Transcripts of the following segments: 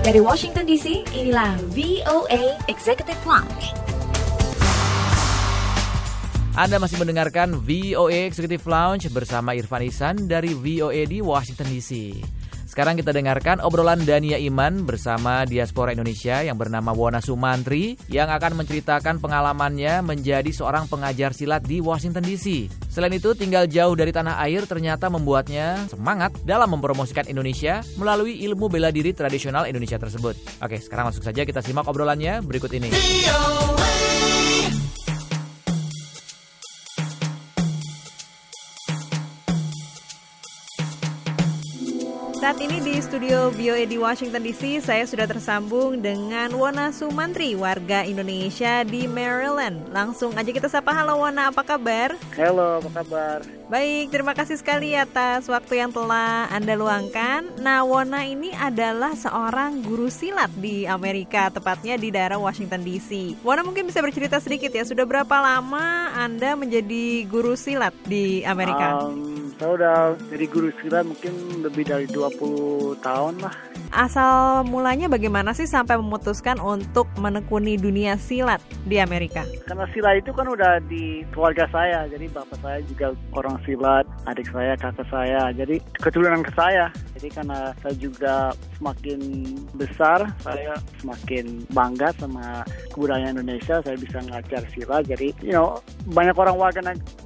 Dari Washington DC, inilah VOA Executive Lounge. Anda masih mendengarkan VOA Executive Lounge bersama Irfan Ihsan dari VOA di Washington DC. Sekarang kita dengarkan obrolan Dania Iman bersama diaspora Indonesia yang bernama Wona Sumantri yang akan menceritakan pengalamannya menjadi seorang pengajar silat di Washington DC. Selain itu, tinggal jauh dari tanah air ternyata membuatnya semangat dalam mempromosikan Indonesia melalui ilmu bela diri tradisional Indonesia tersebut. Oke, sekarang masuk saja kita simak obrolannya berikut ini. Saat ini di studio VOA di Washington DC, saya sudah tersambung dengan Wona Sumantri, warga Indonesia di Maryland. Langsung aja kita sapa. Halo Wona, apa kabar? Halo, apa kabar? Baik, terima kasih sekali atas waktu yang telah Anda luangkan. Nah, Wona ini adalah seorang guru silat di Amerika, tepatnya di daerah Washington DC. Wona mungkin bisa bercerita sedikit ya, sudah berapa lama Anda menjadi guru silat di Amerika? Saya udah jadi guru silat mungkin lebih dari 20 tahun lah. Asal mulanya bagaimana sih sampai memutuskan untuk menekuni dunia silat di Amerika? Karena silat itu kan udah di keluarga saya. Jadi bapak saya juga orang silat, adik saya, kakak saya. Jadi keturunan ke saya. Jadi karena saya juga semakin besar, saya semakin bangga sama kebudayaan Indonesia. Saya bisa ngajar silat. Jadi, banyak orang warga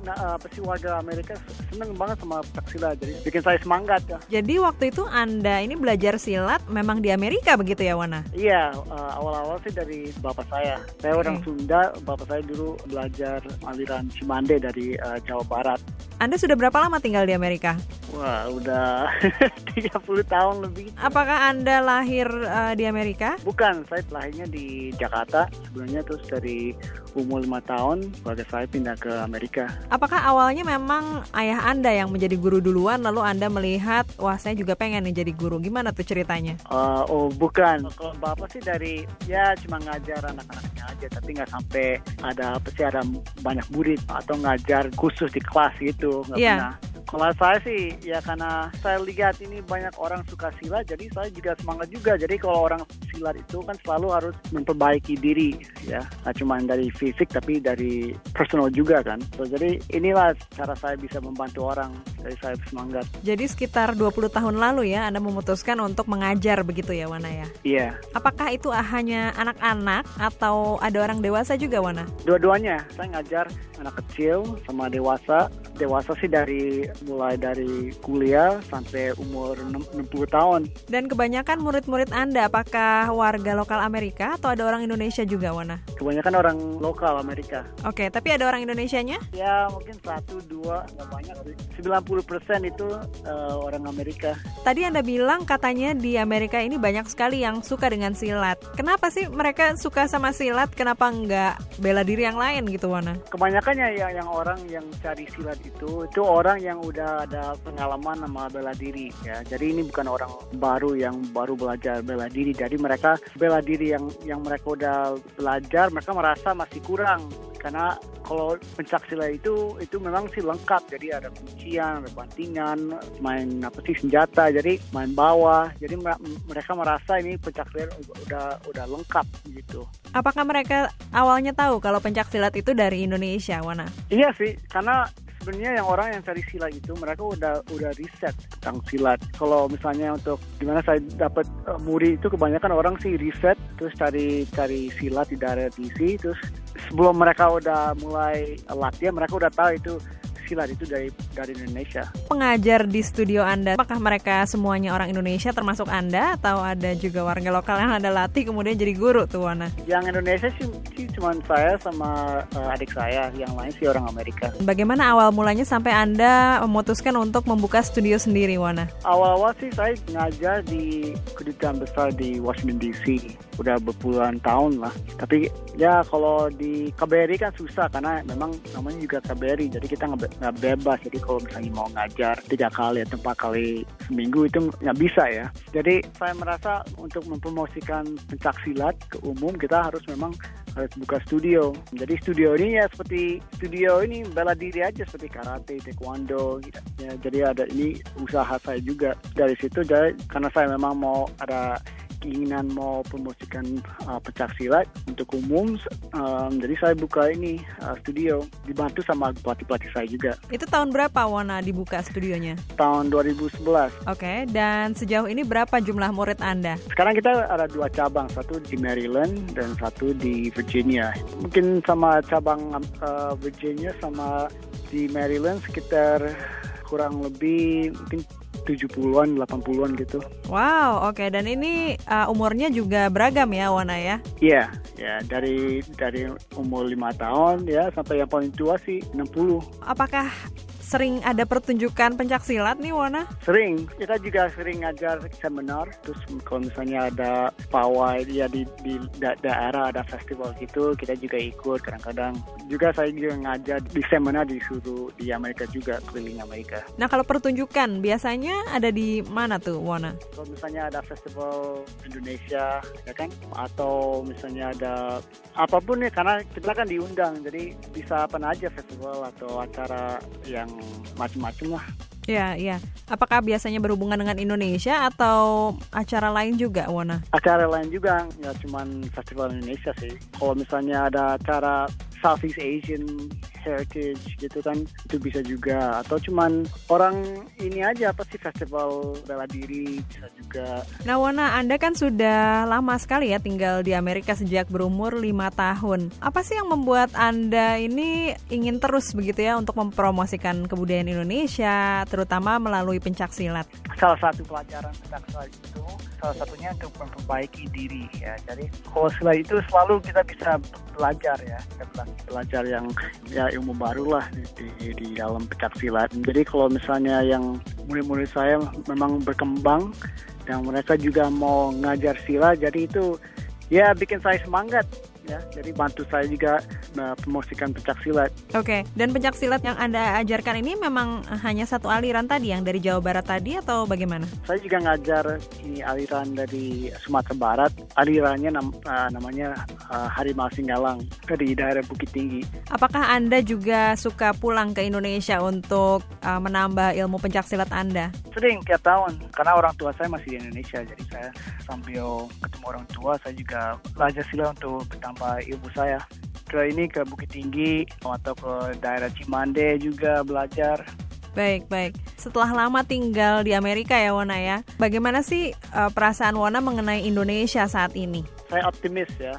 Amerika seneng banget sama silat. Jadi bikin saya semangat ya. Jadi waktu itu Anda ini belajar silat memang di Amerika begitu ya, Wona? Iya, awal-awal sih dari bapak saya. Saya orang Sunda, bapak saya dulu belajar aliran Cimande dari Jawa Barat. Anda sudah berapa lama tinggal di Amerika? Wah, udah 30 tahun lebih. Apakah Anda lahir di Amerika? Bukan, saya lahirnya di Jakarta. Sebelumnya terus dari umur 5 tahun, keluarga saya pindah ke Amerika. Apakah awalnya memang ayah Anda yang menjadi guru duluan, lalu Anda melihat, wah saya juga pengen nih jadi guru. Gimana tuh ceritanya? Bukan. Kalau bapak sih dari, cuma ngajar anak-anaknya aja, tapi nggak sampai ada banyak murid atau ngajar khusus di kelas gitu, nggak pernah. Kalau saya sih, karena saya lihat ini banyak orang suka silat, jadi saya juga semangat juga. Jadi kalau orang silat itu kan selalu harus memperbaiki diri, ya. Nah, cuma dari fisik, tapi dari personal juga kan. Jadi inilah cara saya bisa membantu orang, dari saya semangat. Jadi sekitar 20 tahun lalu ya, Anda memutuskan untuk mengajar begitu ya, Wona ya? Iya. Apakah itu hanya anak-anak atau ada orang dewasa juga, Wona? Dua-duanya, saya ngajar anak kecil sama dewasa. Dewasa sih mulai dari kuliah sampai umur 60 tahun. Dan kebanyakan murid-murid Anda apakah warga lokal Amerika atau ada orang Indonesia juga, Wona? Kebanyakan orang lokal Amerika. Oke, tapi ada orang Indonesianya? Ya, mungkin 1-2, nggak banyak. 90% itu orang Amerika. Tadi Anda bilang katanya di Amerika ini banyak sekali yang suka dengan silat. Kenapa sih mereka suka sama silat? Kenapa nggak bela diri yang lain gitu, Wona? Kebanyakannya yang orang yang cari silat itu orang yang udah ada pengalaman sama bela diri ya. Jadi ini bukan orang baru yang baru belajar bela diri. Jadi mereka bela diri yang mereka udah belajar, mereka merasa masih kurang. Karena kalau pencak silat itu memang sih lengkap. Jadi ada kuncian, ada bantingan, main senjata, jadi main bawah. Jadi mereka merasa ini pencak silat udah lengkap gitu. Apakah mereka awalnya tahu kalau pencak silat itu dari Indonesia, Wona? Iya sih, karena sebenarnya yang orang yang cari silat itu mereka udah riset tentang silat. Kalau misalnya untuk gimana saya dapat murid itu kebanyakan orang sih riset terus cari silat di daerah DC, terus sebelum mereka udah mulai latihan mereka udah tahu itu silat itu dari Indonesia. Pengajar di studio Anda, apakah mereka semuanya orang Indonesia termasuk Anda atau ada juga warga lokal yang Anda latih kemudian jadi guru tuh, Wona? Yang Indonesia sih cuma saya sama adik saya, yang lain sih orang Amerika. Bagaimana awal mulanya sampai Anda memutuskan untuk membuka studio sendiri, Wona? Awal-awal sih saya ngajar di kedutaan besar di Washington DC. Udah berpuluhan tahun lah. Tapi ya kalau di KBRI kan susah karena memang namanya juga KBRI. Jadi kita nggak bebas. Jadi kalau misalnya mau ngajar 3 kali atau 4 kali seminggu itu nggak bisa ya. Jadi saya merasa untuk mempromosikan pencak silat ke umum kita harus buka studio. Jadi studio ini ya seperti studio ini bela diri aja seperti karate, taekwondo gitu. Ya, jadi ada ini usaha saya juga dari situ. Jadi karena saya memang mau ada keinginan mau promosikan pencak silat untuk umum. Jadi saya buka ini studio, dibantu sama pelatih-pelatih saya juga. Itu tahun berapa Wona dibuka studionya? Tahun 2011. Oke, dan sejauh ini berapa jumlah murid Anda? Sekarang kita ada 2 cabang, satu di Maryland dan satu di Virginia. Mungkin sama cabang Virginia sama di Maryland sekitar kurang lebih mungkin 70-an, 80-an gitu. Wow, oke. Dan ini umurnya juga beragam ya, Wona ya? Iya, ya dari umur 5 tahun ya sampai yang paling tua sih 60. Apakah sering ada pertunjukan pencak silat nih, Wona? Sering, kita juga sering ngajar seminar. Terus kalau misalnya ada pawai ya di daerah ada festival gitu, kita juga ikut kadang-kadang. Juga saya juga ngajar di seminar di seluruh di Amerika juga, keliling Amerika. Nah, kalau pertunjukan biasanya ada di mana tuh, Wona? Kalau misalnya ada festival Indonesia, ya kan? Atau misalnya ada apapun ya, karena kita kan diundang, jadi bisa apa aja festival atau acara yang macam-macam lah. Iya. Apakah biasanya berhubungan dengan Indonesia atau acara lain juga, Wona? Acara lain juga, nggak cuma festival Indonesia sih. Kalau misalnya ada acara Southeast Asian Heritage gitu kan, itu bisa juga. Atau cuman orang ini aja, apa sih, festival bela diri bisa juga. Nah, Wona, Anda kan sudah lama sekali ya tinggal di Amerika sejak berumur 5 tahun. Apa sih yang membuat Anda ini ingin terus begitu ya untuk mempromosikan kebudayaan Indonesia, terutama melalui pencak silat? Salah satu pelajaran pencak silat itu salah satunya untuk memperbaiki diri ya. Jadi kalau silat itu selalu kita bisa belajar ya, belajar yang ya ilmu baru lah di dalam pencak silat. Jadi kalau misalnya yang murid-murid saya memang berkembang dan mereka juga mau ngajar silat, jadi itu ya bikin saya semangat ya. Jadi bantu saya juga promosikan pencak silat. Oke, dan pencak silat yang Anda ajarkan ini memang hanya satu aliran tadi yang dari Jawa Barat tadi atau bagaimana? Saya juga ngajar ini aliran dari Sumatera Barat. Alirannya namanya Harimau Singgalang dari daerah Bukit Tinggi. Apakah Anda juga suka pulang ke Indonesia untuk menambah ilmu pencak silat Anda? Sering, tiap tahun. Karena orang tua saya masih di Indonesia, jadi saya sambil ketemu orang tua, saya juga belajar silat untuk bertambah ilmu saya. Ke Bukit Tinggi atau ke daerah Cimande juga belajar. Baik. Setelah lama tinggal di Amerika ya, Wona ya, bagaimana sih perasaan Wona mengenai Indonesia saat ini? Saya optimis ya,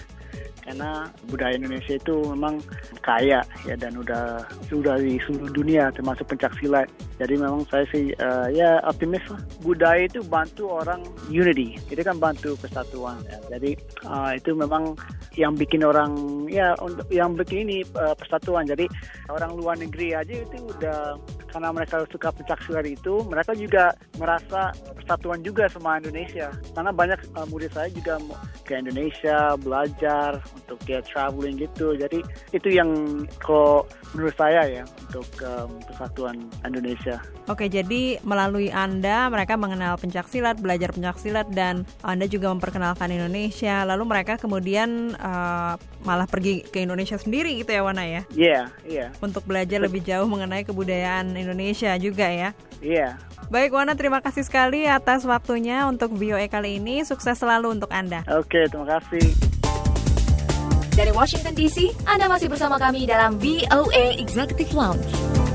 karena budaya Indonesia itu memang kaya ya, dan sudah di seluruh dunia termasuk pencak silat. Jadi memang saya sih ya optimis lah. Budaya itu bantu orang unity, itu kan bantu persatuan ya. Jadi itu memang yang bikin orang ya, yang bikin ini persatuan. Jadi orang luar negeri aja itu udah, karena mereka suka pencak silat itu, mereka juga merasa persatuan juga sama Indonesia. Karena banyak murid saya juga ke Indonesia belajar untuk traveling gitu. Jadi itu yang kalau menurut saya ya untuk persatuan Indonesia. Oke, jadi melalui Anda mereka mengenal pencak silat, belajar pencak silat, dan Anda juga memperkenalkan Indonesia. Lalu mereka kemudian malah pergi ke Indonesia sendiri gitu ya, Wona ya? Iya. Untuk belajar lebih jauh mengenai kebudayaan Indonesia juga ya? Iya. Baik, Wona, terima kasih sekali atas waktunya untuk VOA kali ini. Sukses selalu untuk Anda. Oke, terima kasih. Dari Washington DC, Anda masih bersama kami dalam VOA Executive Lounge.